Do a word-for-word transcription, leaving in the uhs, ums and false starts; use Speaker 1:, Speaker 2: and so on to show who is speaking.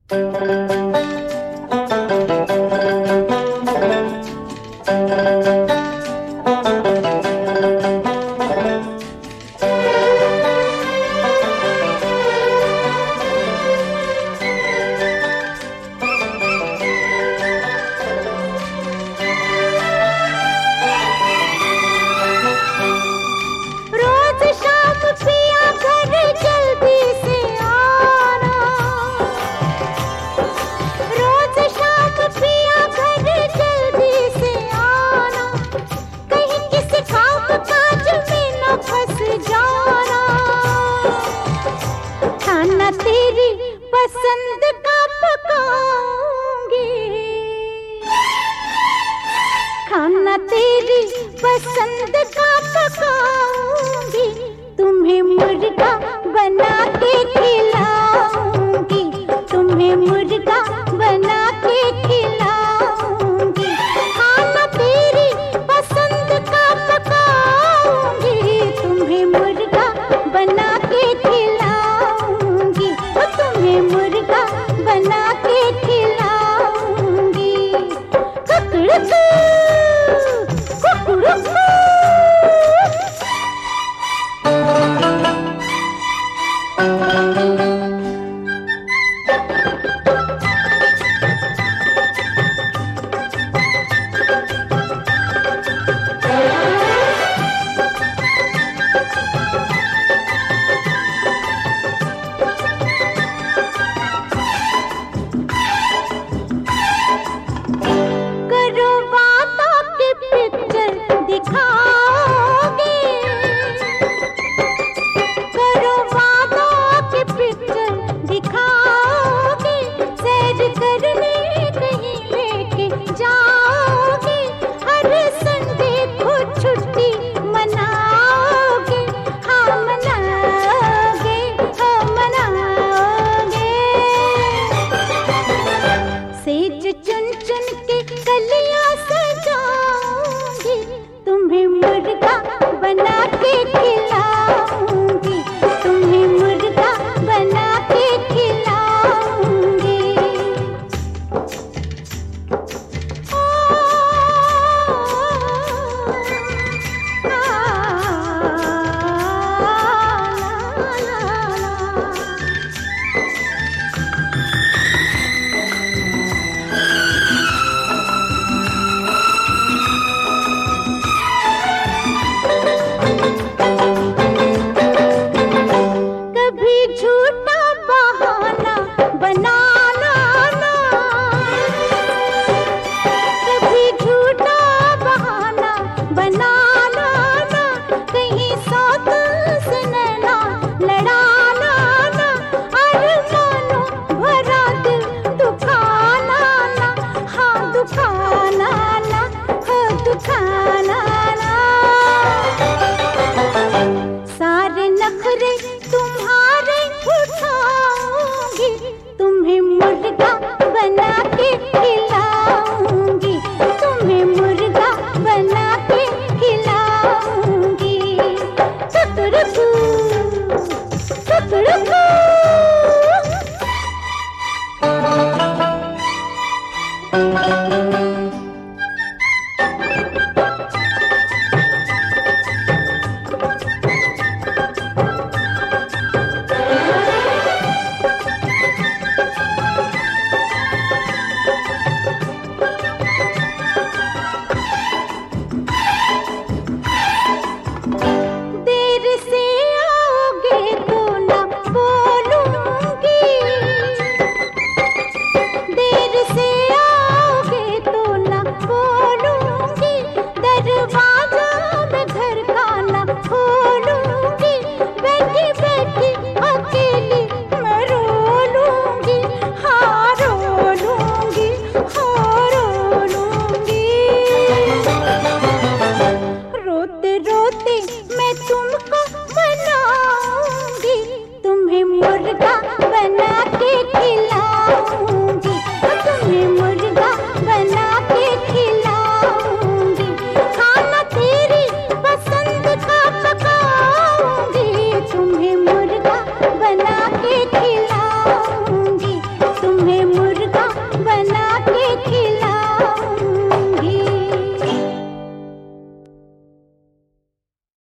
Speaker 1: पसंद का पकाऊंगी, खाना तेरी पसंद का पकाऊंगी, तुम्हें मुर्गा बना के खिलाऊंगी, तुम्हें मुर्गा बना के खिलाऊंगी, खाना तेरी पसंद का पकाऊंगी, तुम्हें मुर्गा बना के खिलाऊंगी, तुम्हें मुर्गा बना के खिलाऊंगी। कुकड़ू कुकड़ू चुन चुन के कलियां सजाऊंगी, तुम्हें मुर्गा बना के खिलाऊंगी, तुम्हें मुर्गा बना के खिलाऊंगी। ओ, आ, ला, ला, ला। झूठा बहाना बनाना ना, कभी झूठा बहाना बनाना ना, कहीं सौत से नैना लड़ाना ना, अरमानों भरा दिल दुखाना ना, हाँ दुखाना ना, हाँ दुखाना ना। सारे नखरे तुम्हारे उठाऊंगी, तुम्हें मुर्गा बना के